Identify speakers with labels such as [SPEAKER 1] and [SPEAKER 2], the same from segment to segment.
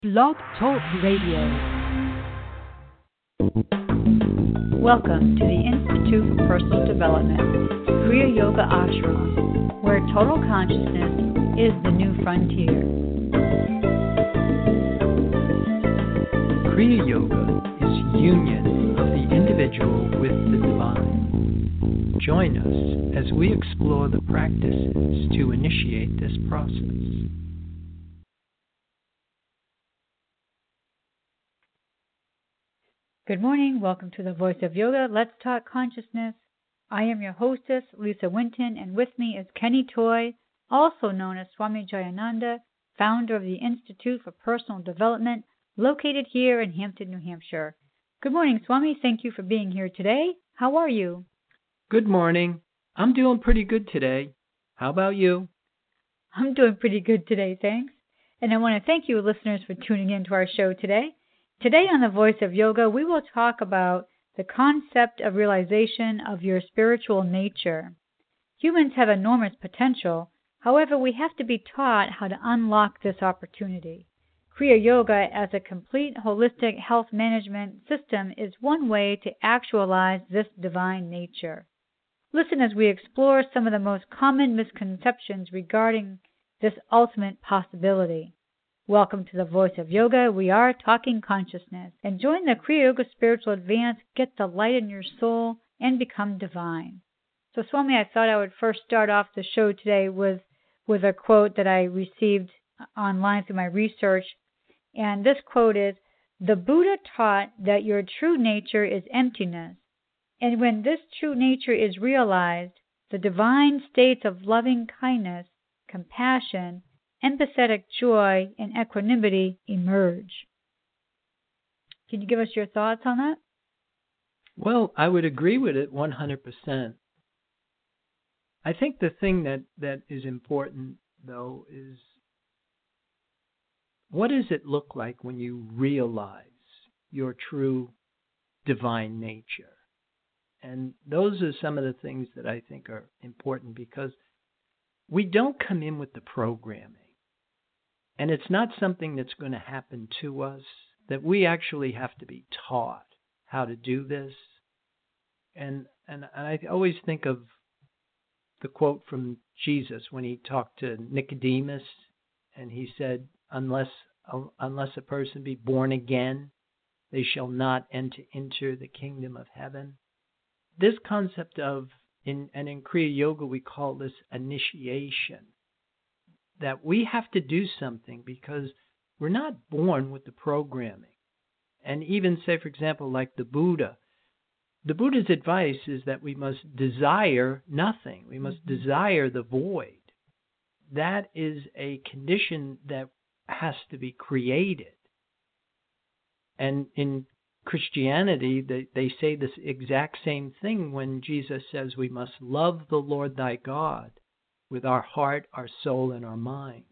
[SPEAKER 1] Blog Talk Radio. Welcome to the Institute for Personal Development, Kriya Yoga Ashram, where total consciousness is the new frontier.
[SPEAKER 2] Kriya Yoga is union of the individual with the divine. Join us as we explore the practices to initiate this process.
[SPEAKER 1] Good morning. Welcome to the Voice of Yoga. Let's Talk Consciousness. I am your hostess, Lisa Winton, and with me is Kenny Toy, also known as Swami Jayananda, founder of the Institute for Personal Development, located here in Hampton, New Hampshire. Good morning, Swami. Thank you for being here today. How are you?
[SPEAKER 2] Good morning. I'm doing pretty good today. How about you?
[SPEAKER 1] I'm doing pretty good today, thanks. And I want to thank you, listeners, for tuning in to our show today. Today on the Voice of Yoga, we will talk about the concept of realization of your spiritual nature. Humans have enormous potential. However, we have to be taught how to unlock this opportunity. Kriya Yoga, as a complete holistic health management system, is one way to actualize this divine nature. Listen as we explore some of the most common misconceptions regarding this ultimate possibility. Welcome to the Voice of Yoga. We are talking consciousness. And join the Kriya Yoga Spiritual Advance, get the light in your soul, and become divine. So, Swami, I thought I would first start off the show today with a quote that I received online through my research. And this quote is, "The Buddha taught that your true nature is emptiness. And when this true nature is realized, the divine states of loving kindness, compassion, empathetic joy, and equanimity emerge." Can you give us your thoughts on that?
[SPEAKER 2] Well, I would agree with it 100%. I think the thing that is important, though, is what does it look like when you realize your true divine nature? And those are some of the things that I think are important, because we don't come in with the programming. And it's not something that's going to happen to us, that we actually have to be taught how to do this. And I always think of the quote from Jesus when he talked to Nicodemus, and he said, unless a person be born again, they shall not enter the kingdom of heaven. This concept of, in Kriya Yoga we call this initiation, that we have to do something because we're not born with the programming. And even say, for example, like the Buddha's advice is that we must desire nothing. We must desire the void. That is a condition that has to be created. And in Christianity, they say this exact same thing when Jesus says we must love the Lord thy God with our heart, our soul, and our mind.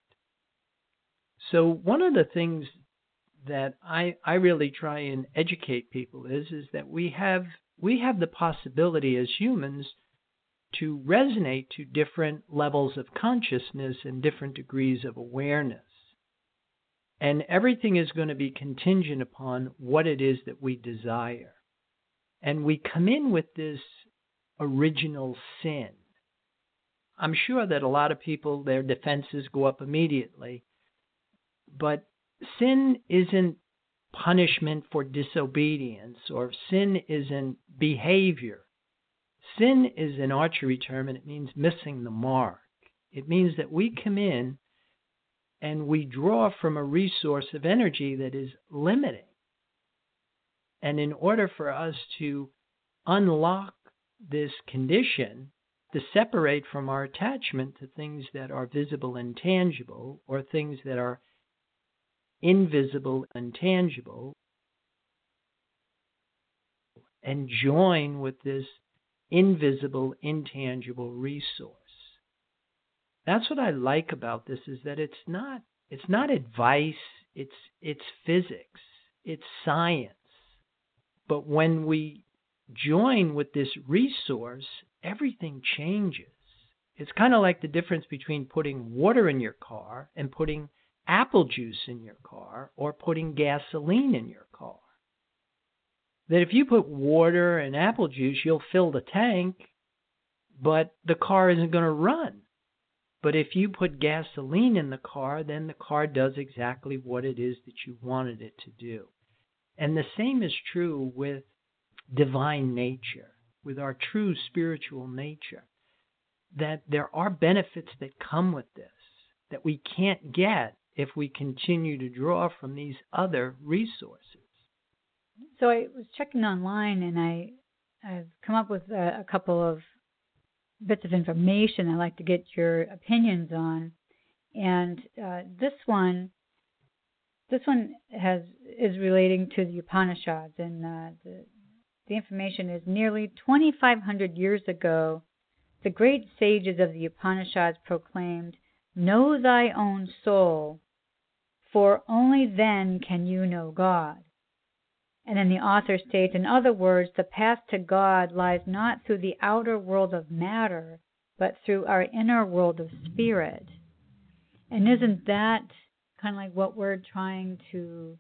[SPEAKER 2] So one of the things that I really try and educate people is that we have the possibility as humans to resonate to different levels of consciousness and different degrees of awareness. And everything is going to be contingent upon what it is that we desire. And we come in with this original sin. I'm sure that a lot of people, their defenses go up immediately. But sin isn't punishment for disobedience, or sin isn't behavior. Sin is an archery term, and it means missing the mark. It means that we come in and we draw from a resource of energy that is limiting. And in order for us to unlock this condition, to separate from our attachment to things that are visible and tangible, or things that are invisible and tangible, and join with this invisible, intangible resource. That's what I like about this, is that it's not advice, it's physics, it's science. But when we join with this resource, everything changes. It's kind of like the difference between putting water in your car and putting apple juice in your car or putting gasoline in your car. That if you put water and apple juice, you'll fill the tank, but the car isn't going to run. But if you put gasoline in the car, then the car does exactly what it is that you wanted it to do. And the same is true with divine nature, with our true spiritual nature, that there are benefits that come with this that we can't get if we continue to draw from these other resources.
[SPEAKER 1] So I was checking online, and I've come up with a couple of bits of information I'd like to get your opinions on. And this one is relating to the Upanishads, and the information is nearly 2,500 years ago, the great sages of the Upanishads proclaimed, "Know thy own soul, for only then can you know God." And then the author states, in other words, the path to God lies not through the outer world of matter, but through our inner world of spirit. And isn't that kind of like what we're trying to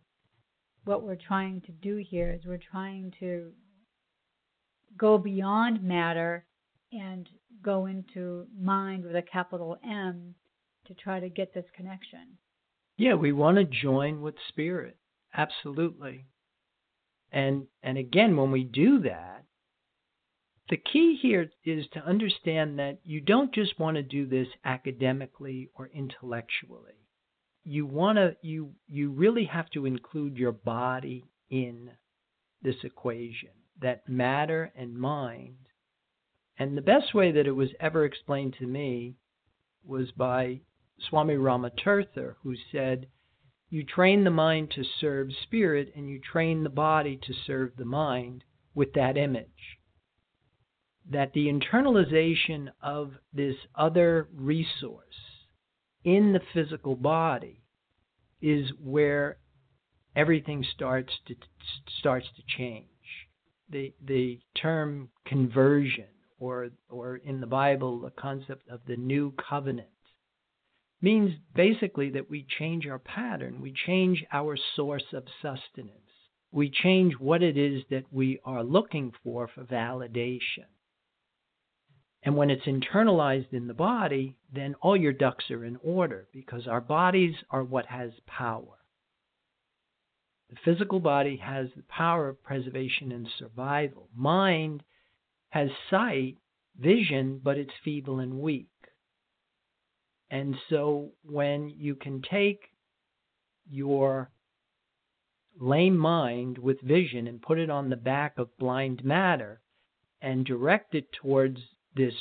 [SPEAKER 1] do here? Is we're trying to go beyond matter and go into mind with a capital M to try to get this connection.
[SPEAKER 2] Yeah, we want to join with spirit. Absolutely. And again, when we do that, the key here is to understand that you don't just want to do this academically or intellectually. You really have to include your body in this equation, that matter and mind. And the best way that it was ever explained to me was by Swami Ramatirtha, who said, you train the mind to serve spirit, and you train the body to serve the mind with that image. That the internalization of this other resource in the physical body is where everything starts to change. The term conversion, or in the Bible, the concept of the new covenant, means basically that we change our pattern, we change our source of sustenance, we change what it is that we are looking for validation. And when it's internalized in the body, then all your ducks are in order, because our bodies are what has power. The physical body has the power of preservation and survival. Mind has sight, vision, but it's feeble and weak. And so when you can take your lame mind with vision and put it on the back of blind matter and direct it towards this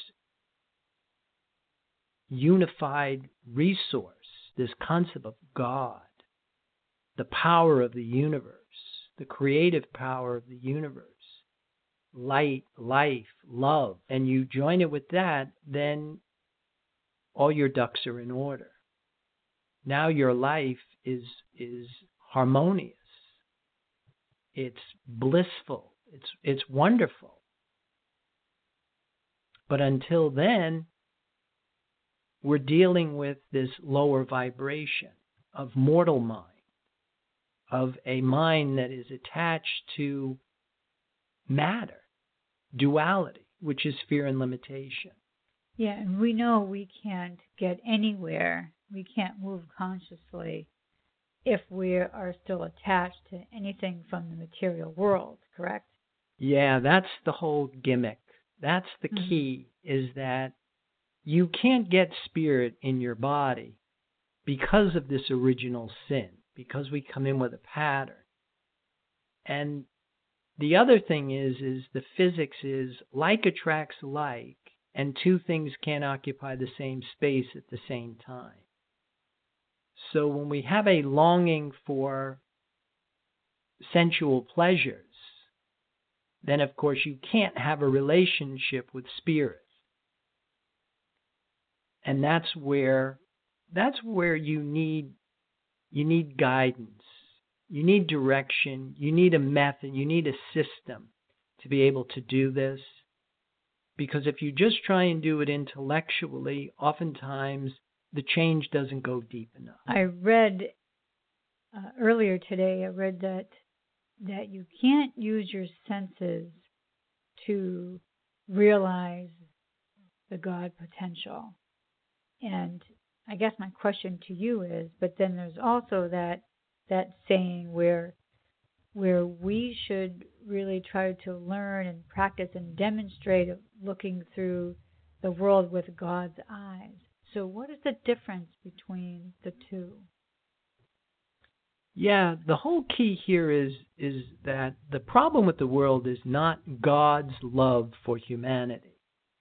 [SPEAKER 2] unified resource, this concept of God, the power of the universe, the creative power of the universe, light, life, love, and you join it with that, then all your ducks are in order. Now your life is harmonious. It's blissful. It's wonderful. But until then, we're dealing with this lower vibration of mortal mind, of a mind that is attached to matter, duality, which is fear and limitation.
[SPEAKER 1] Yeah, and we know we can't get anywhere, we can't move consciously if we are still attached to anything from the material world, correct?
[SPEAKER 2] Yeah, that's the whole gimmick. That's the key, is that you can't get spirit in your body because of this original sin, because we come in with a pattern. And the other thing is the physics is like attracts like, and two things can't occupy the same space at the same time. So when we have a longing for sensual pleasures, then of course you can't have a relationship with spirit. And that's where you need guidance. You need direction. You need a method. You need a system to be able to do this. Because if you just try and do it intellectually, oftentimes the change doesn't go deep enough.
[SPEAKER 1] I read earlier today, that you can't use your senses to realize the God potential. And I guess my question to you is, but then there's also that saying where we should really try to learn and practice and demonstrate looking through the world with God's eyes. So what is the difference between the two?
[SPEAKER 2] Yeah, the whole key here is that the problem with the world is not God's love for humanity.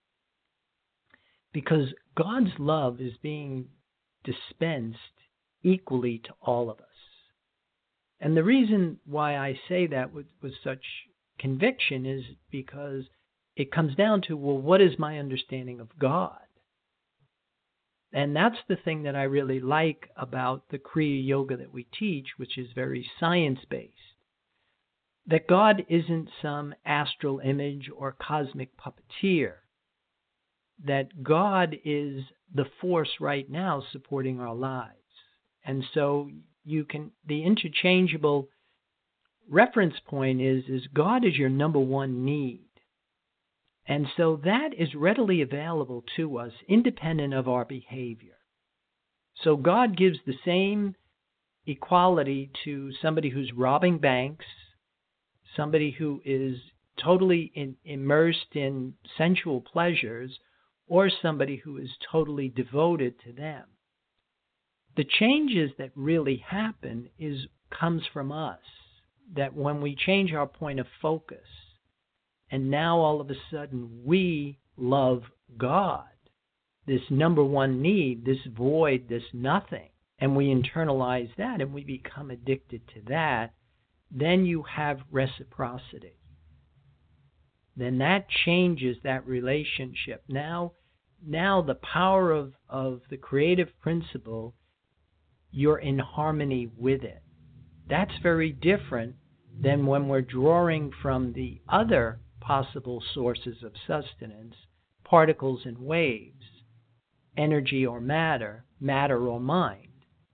[SPEAKER 2] Because God's love is being dispensed equally to all of us. And the reason why I say that with such conviction is because it comes down to, well, what is my understanding of God? And that's the thing that I really like about the Kriya Yoga that we teach, which is very science-based. That God isn't some astral image or cosmic puppeteer. That God is the force right now supporting our lives. And so the interchangeable reference point is God is your number one need. And so that is readily available to us independent of our behavior. So God gives the same equality to somebody who's robbing banks, somebody who is totally immersed in sensual pleasures, or somebody who is totally devoted to them. The changes that really happen comes from us, that when we change our point of focus, and now all of a sudden we love God, this number one need, this void, this nothing, and we internalize that and we become addicted to that, then you have reciprocity. Then that changes that relationship. Now the power of the creative principle, you're in harmony with it. That's very different than when we're drawing from the other possible sources of sustenance, particles and waves, energy or matter or mind.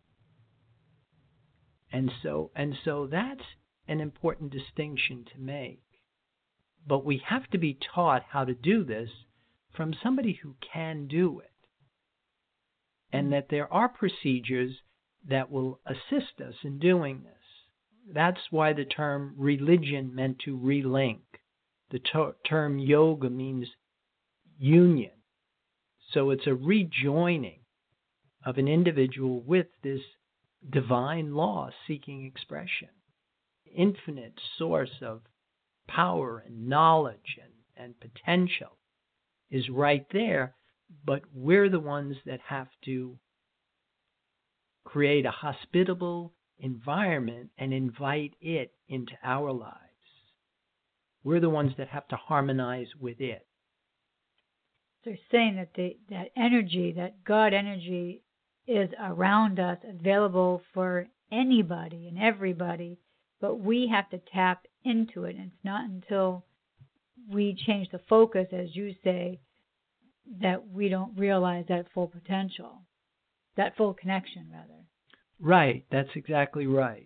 [SPEAKER 2] And so that's an important distinction to make. But we have to be taught how to do this from somebody who can do it. And that there are procedures that will assist us in doing this. That's why the term religion meant to relink. The term yoga means union. So it's a rejoining of an individual with this divine law seeking expression. Infinite source of power and knowledge and potential is right there, but we're the ones that have to create a hospitable environment and invite it into our lives. We're the ones that have to harmonize with it.
[SPEAKER 1] They're saying that that energy, that God energy, is around us, available for anybody and everybody, but we have to tap into it. And it's not until we change the focus, as you say, that we don't realize that full potential, that full connection, rather.
[SPEAKER 2] Right, that's exactly right.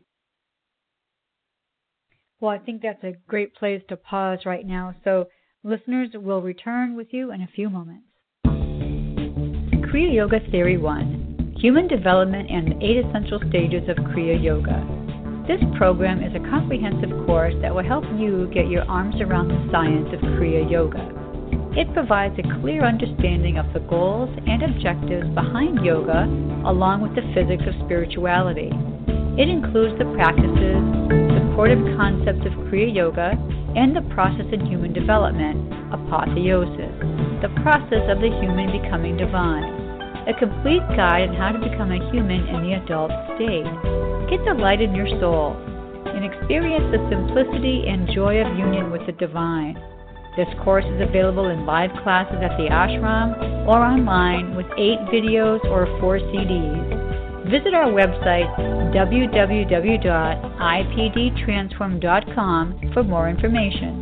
[SPEAKER 1] Well, I think that's a great place to pause right now. So listeners, will return with you in a few moments. Kriya Yoga Theory 1, Human Development and the 8 Essential Stages of Kriya Yoga. This program is a comprehensive course that will help you get your arms around the science of Kriya Yoga. It provides a clear understanding of the goals and objectives behind yoga, along with the physics of spirituality. It includes the practices, supportive concepts of Kriya Yoga, and the process in human development, apotheosis, the process of the human becoming divine. A complete guide on how to become a human in the adult state. Get the light in your soul and experience the simplicity and joy of union with the divine. This course is available in live classes at the ashram or online with 8 videos or 4 CDs. Visit our website, www.ipdtransform.com, for more information.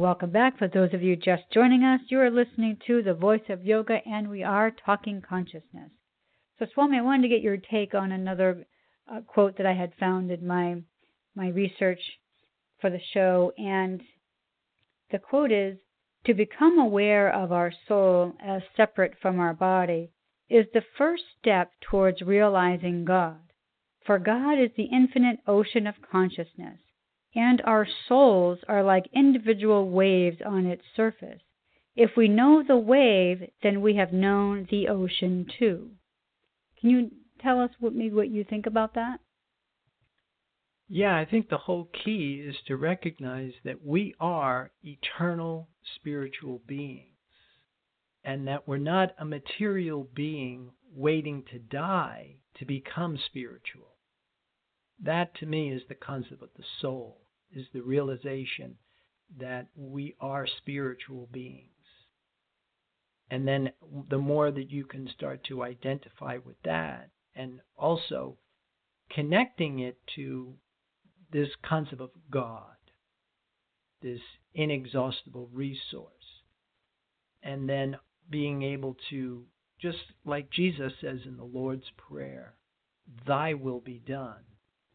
[SPEAKER 1] welcome back. For those of you just joining us, you are listening to The Voice of Yoga, and we are talking consciousness. So, Swami, I wanted to get your take on another quote that I had found in my research for the show, and the quote is, "To become aware of our soul as separate from our body is the first step towards realizing God, for God is the infinite ocean of consciousness, and our souls are like individual waves on its surface. If we know the wave, then we have known the ocean too." Can you tell us what you think about that?
[SPEAKER 2] Yeah, I think the whole key is to recognize that we are eternal spiritual beings, and that we're not a material being waiting to die to become spiritual. That, to me, is the concept of the soul, is the realization that we are spiritual beings. And then the more that you can start to identify with that, and also connecting it to this concept of God, this inexhaustible resource, and then being able to, just like Jesus says in the Lord's Prayer, "Thy will be done."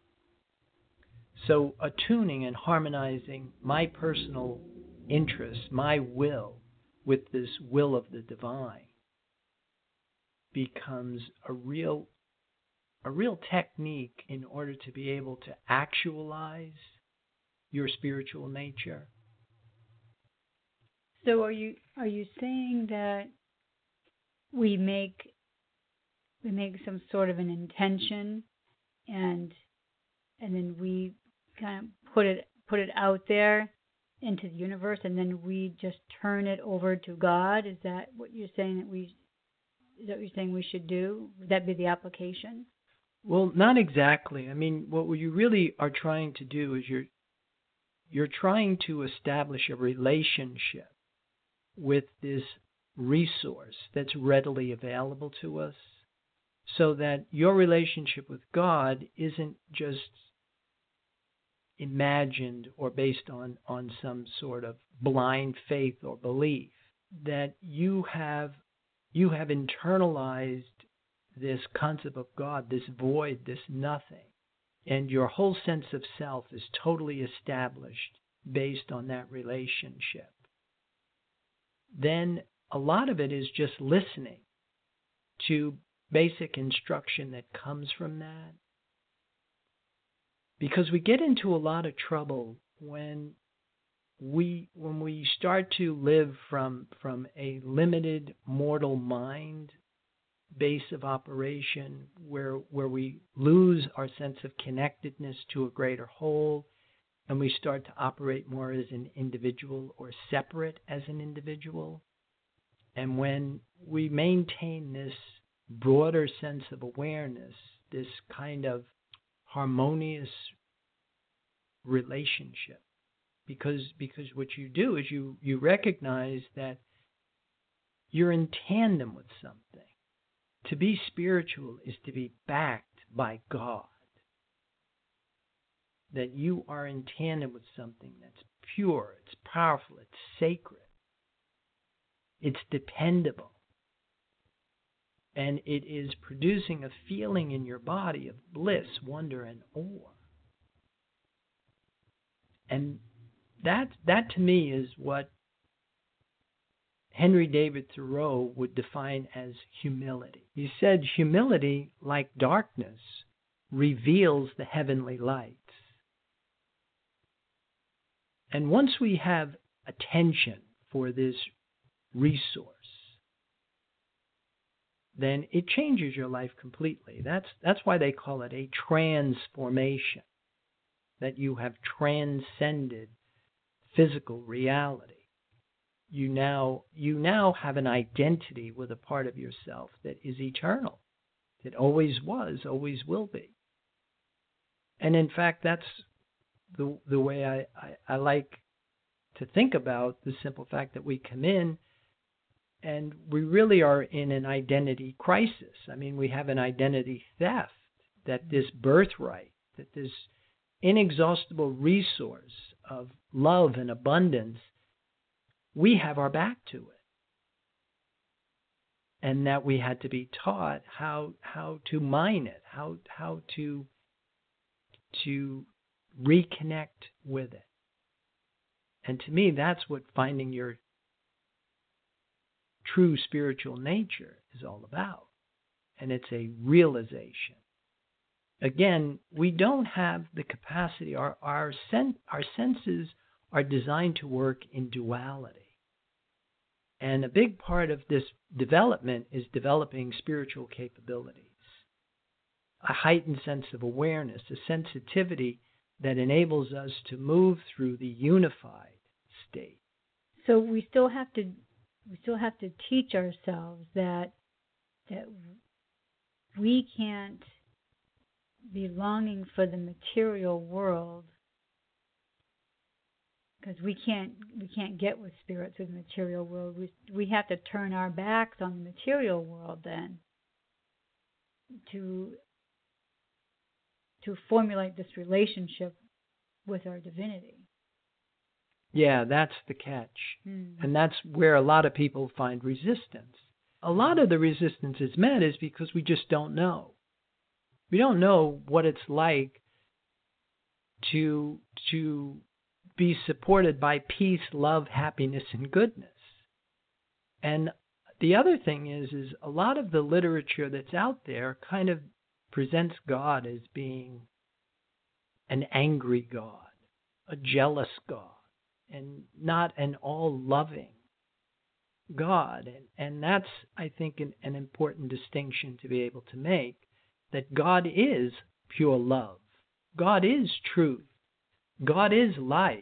[SPEAKER 2] So attuning and harmonizing my personal interests, my will, with this will of the divine becomes a real technique in order to be able to actualize your spiritual nature.
[SPEAKER 1] So are you saying that we make some sort of an intention, and then we kind of put it out there into the universe, and then we just turn it over to God? Is that what you're saying we should do? Would that be the application?
[SPEAKER 2] Well, not exactly. I mean, what you really are trying to do is you're trying to establish a relationship with this resource that's readily available to us, so that your relationship with God isn't just imagined or based on some sort of blind faith or belief, that you have internalized this concept of God, this void, this nothing, and your whole sense of self is totally established based on that relationship. Then a lot of it is just listening to basic instruction that comes from that. Because we get into a lot of trouble when we start to live from a limited mortal mind base of operation, where we lose our sense of connectedness to a greater whole, and we start to operate more as an individual or separate as an individual. And when we maintain this broader sense of awareness, this kind of harmonious relationship, because what you do is you recognize that you're in tandem with something. To be spiritual is to be backed by God. That you are in tandem with something that's pure, it's powerful, it's sacred, it's dependable, and it is producing a feeling in your body of bliss, wonder, and awe. And that to me is what Henry David Thoreau would define as humility. He said, "Humility, like darkness, reveals the heavenly lights." And once we have attention for this resource, then it changes your life completely. That's why they call it a transformation, that you have transcended physical reality. You now have an identity with a part of yourself that is eternal, that always was, always will be. And in fact, that's the way I like to think about the simple fact that we come in and we really are in an identity crisis. I mean, we have an identity theft, that this birthright, that this inexhaustible resource of love and abundance we have our back to it. And that we had to be taught how to mine it, how to reconnect with it. And to me, that's what finding your true spiritual nature is all about. And it's a realization. Again, we don't have the capacity. Our senses are designed to work in duality. And a big part of this development is developing spiritual capabilities, a heightened sense of awareness, a sensitivity that enables us to move through the unified state.
[SPEAKER 1] So we still have to teach ourselves that we can't be longing for the material world, because we can't get with spirit through the material world. We have to turn our backs on the material world then to formulate this relationship with our divinity.
[SPEAKER 2] Yeah, that's the catch. And that's where a lot of people find resistance. A lot of the resistance is met is because we just don't know. We don't know what it's like to be supported by peace, love, happiness, and goodness. And the other thing is a lot of the literature that's out there kind of presents God as being an angry God, a jealous God, and not an all-loving God. And that's, I think, an important distinction to be able to make, that God is pure love. God is truth. God is life.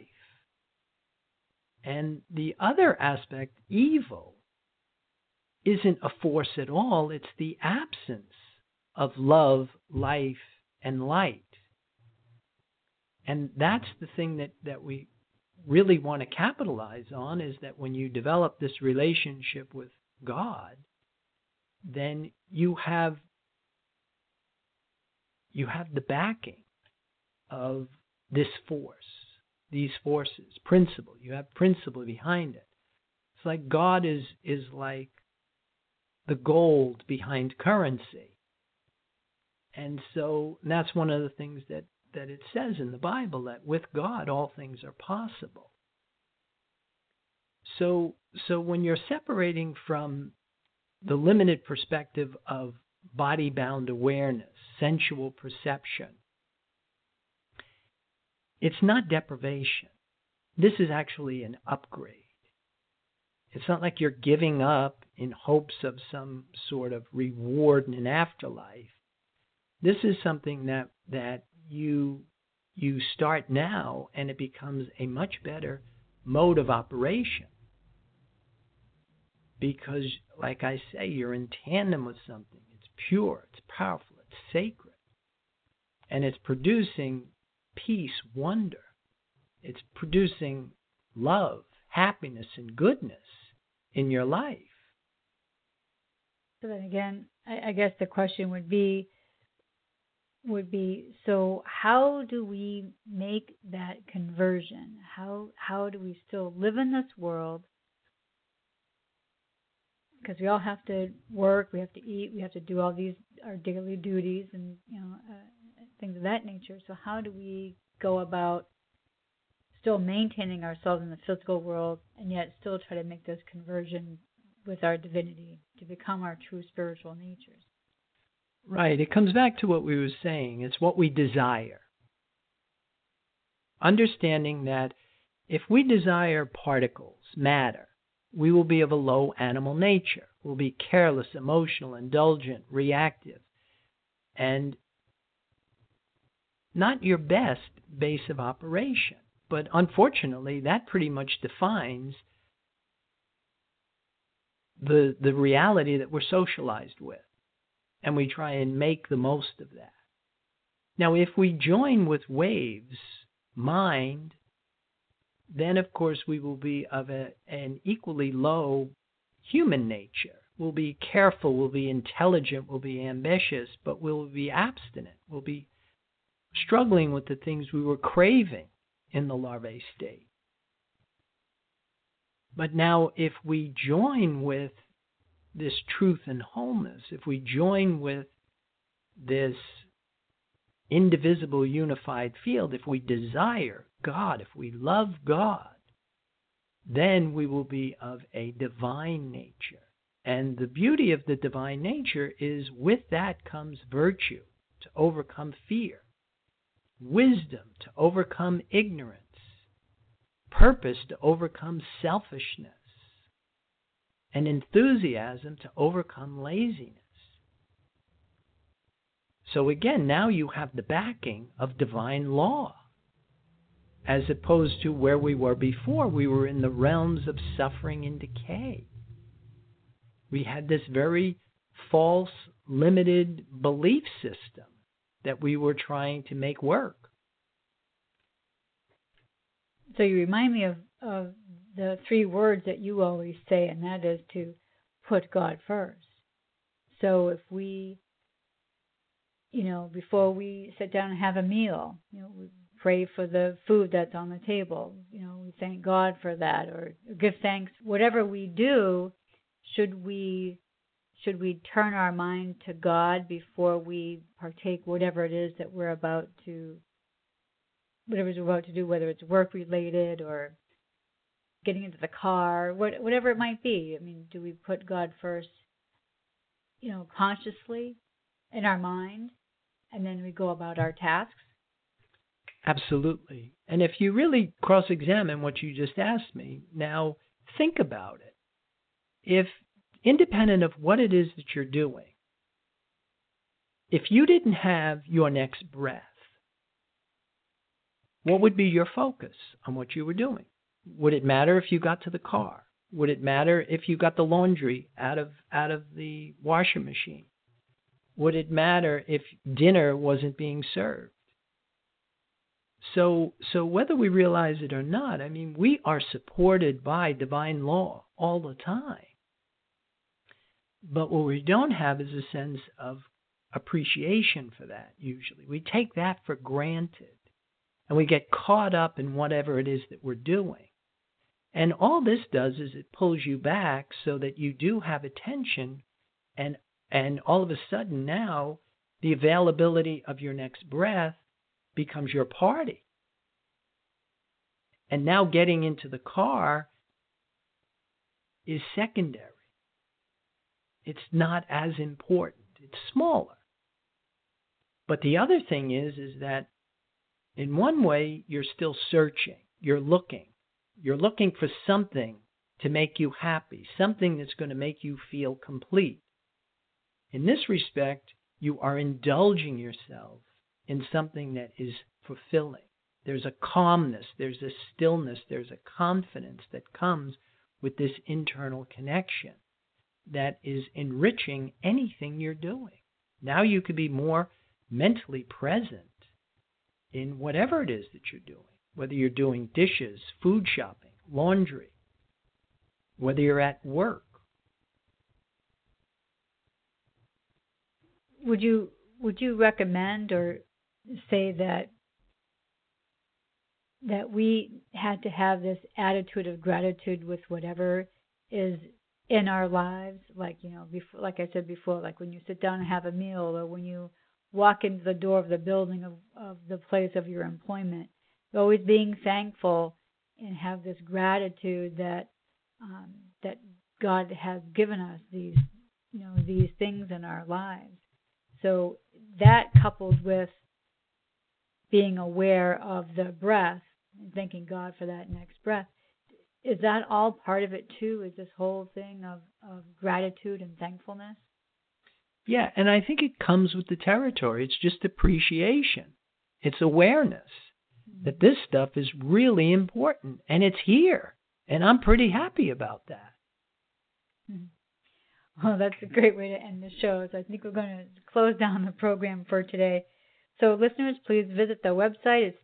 [SPEAKER 2] And the other aspect, evil, isn't a force at all. It's the absence of love, life, and light. And that's the thing that we really want to capitalize on, is that when you develop this relationship with God, then you have the backing of this force, these forces, principle. You have principle behind it. It's like God is like the gold behind currency. And so that's one of the things that it says in the Bible, that with God all things are possible. So when you're separating from the limited perspective of body-bound awareness, sensual perception, it's not deprivation. This is actually an upgrade. It's not like you're giving up in hopes of some sort of reward in an afterlife. This is something that you start now, and it becomes a much better mode of operation. Because, like I say, you're in tandem with something. It's pure, it's powerful, it's sacred. And it's producing peace, wonder. It's producing love, happiness, and goodness in your life.
[SPEAKER 1] So then again, I guess the question would be, so how do we make that conversion? How do we still live in this world? Because we all have to work, we have to eat, we have to do all these, our daily duties, and things of that nature. So how do we go about still maintaining ourselves in the physical world, and yet still try to make this conversion with our divinity to become our true spiritual natures?
[SPEAKER 2] Right. It comes back to what we were saying. It's what we desire. Understanding that if we desire particles, matter, we will be of a low animal nature. We'll be careless, emotional, indulgent, reactive, and not your best base of operation. But unfortunately, that pretty much defines the reality that we're socialized with. And we try and make the most of that. Now, if we join with waves, mind, then of course we will be of an equally low human nature. We'll be careful, we'll be intelligent, we'll be ambitious, but we'll be abstinent. We'll be struggling with the things we were craving in the larvae state. But now if we join with this truth and wholeness, if we join with this indivisible unified field, if we desire God, if we love God, then we will be of a divine nature. And the beauty of the divine nature is with that comes virtue to overcome fear, wisdom to overcome ignorance, purpose to overcome selfishness, and enthusiasm to overcome laziness. So again, now you have the backing of divine law, as opposed to where we were before. We were in the realms of suffering and decay. We had this very false, limited belief system that we were trying to make work.
[SPEAKER 1] So you remind me of the 3 words that you always say, and that is to put God first. So if we, before we sit down and have a meal, we pray for the food that's on the table. We thank God for that, or give thanks. Whatever we do, should we turn our mind to God before we partake whatever it is that we're about to, whatever we're about to do, whether it's work related or getting into the car, whatever it might be. I mean, do we put God first, consciously in our mind, and then we go about our tasks?
[SPEAKER 2] Absolutely. And if you really cross-examine what you just asked me, now think about it. If, independent of what it is that you're doing, if you didn't have your next breath, what would be your focus on what you were doing? Would it matter if you got to the car? Would it matter if you got the laundry out of the washing machine? Would it matter if dinner wasn't being served? So whether we realize it or not, I mean, we are supported by divine law all the time. But what we don't have is a sense of appreciation for that, usually. We take that for granted, and we get caught up in whatever it is that we're doing. And all this does is it pulls you back so that you do have attention, and all of a sudden now the availability of your next breath becomes your party. And now getting into the car is secondary. It's not as important. It's smaller. But the other thing is that in one way you're still searching. You're looking. You're looking for something to make you happy, something that's going to make you feel complete. In this respect, you are indulging yourself in something that is fulfilling. There's a calmness, there's a stillness, there's a confidence that comes with this internal connection that is enriching anything you're doing. Now you could be more mentally present in whatever it is that you're doing, whether you're doing dishes, food shopping, laundry, whether you're at work.
[SPEAKER 1] Would you recommend or say that we had to have this attitude of gratitude with whatever is in our lives, like before, like I said before, like when you sit down and have a meal, or when you walk into the door of the building of the place of your employment, always being thankful and have this gratitude that that God has given us these things in our lives. So that, coupled with being aware of the breath and thanking God for that next breath, is that all part of it too? Is this whole thing of gratitude and thankfulness?
[SPEAKER 2] Yeah, and I think it comes with the territory. It's just appreciation. It's awareness that this stuff is really important, and it's here, and I'm pretty happy about that.
[SPEAKER 1] Well, that's a great way to end the show. So I think we're going to close down the program for today. So listeners, please visit the website. It's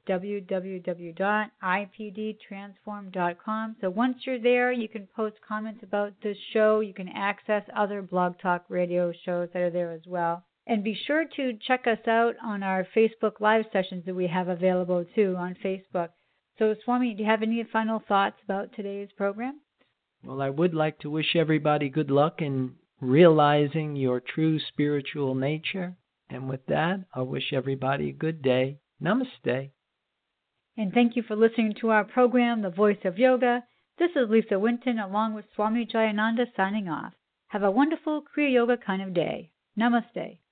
[SPEAKER 1] www.ipdtransform.com. So once you're there, you can post comments about this show. You can access other Blog Talk Radio shows that are there as well. And be sure to check us out on our Facebook Live sessions that we have available too on Facebook. So Swami, do you have any final thoughts about today's program?
[SPEAKER 2] Well, I would like to wish everybody good luck in realizing your true spiritual nature. And with that, I wish everybody a good day. Namaste.
[SPEAKER 1] And thank you for listening to our program, The Voice of Yoga. This is Lisa Winton along with Swami Jayananda signing off. Have a wonderful Kriya Yoga kind of day. Namaste.